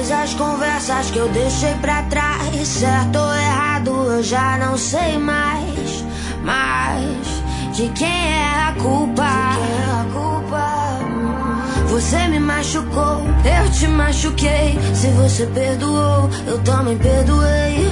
todas as conversas que eu deixei pra trás. Certo ou errado eu já não sei mais. Mas de quem é a culpa? Você me machucou, eu te machuquei. Se você perdoou, eu também perdoei.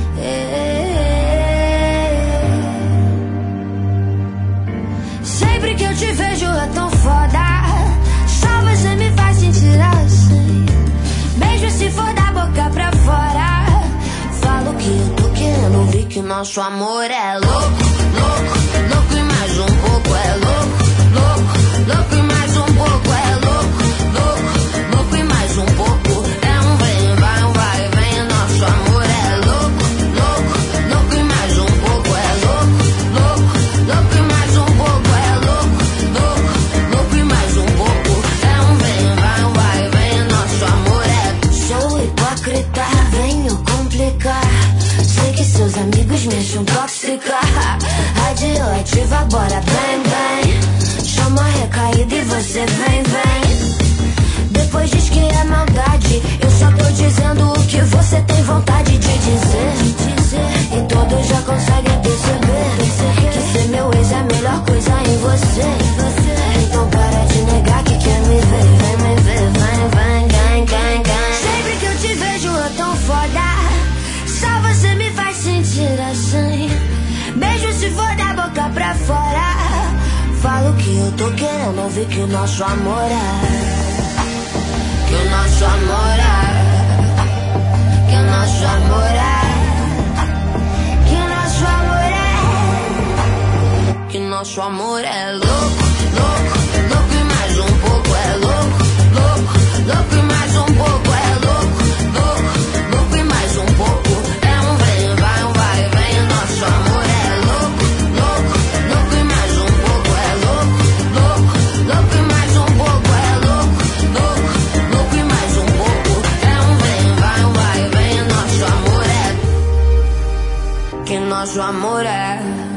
Sempre que eu te vejo é tão foda. Só você me faz sentir assim. Beijo se for da boca pra fora. Falo que eu tô querendo ouvir que nosso amor é louco, louco, louco e mais um pouco é louco, louco, louco e mais um pouco é louco, louco, louco e mais um pouco é um vem, vai, um vai, vem. Nosso amor é louco, louco, louco e mais um pouco é louco, louco, louco e mais um pouco é louco, louco, louco e mais um pouco é um vem, vai, um vai, vem. Nosso amor é... Sou hipócrita, venho complicar. Sei que seus amigos me acham tóxica, radioativa, bora bem, bem. Chama a recaída e você vem, vem. Depois diz que é maldade, eu só tô dizendo o que você tem vontade de dizer. E todos já conseguem perceber que ser meu ex é a melhor coisa em você. Então para de negar que quer me ver. Vem me ver, vem, vem, gang. Sempre que eu te vejo é tão foda. Só você me faz sentir assim. Beijo se for da boca pra fora. Falo que eu tô querendo ouvir que o nosso amor é. Que o nosso amor é. Que o nosso amor é. Que o nosso amor é. Que nosso amor é louco, louco, louco e mais um pouco é louco, louco, louco e mais um pouco é louco, louco, louco e mais um pouco é um vem, vai, um vai, vem. Nosso amor é louco, louco, louco e mais um pouco é louco, louco, louco e mais um pouco é louco, louco, louco e mais um pouco é um vem, vai, um vai, vem. Nosso amor é. Que nosso amor é.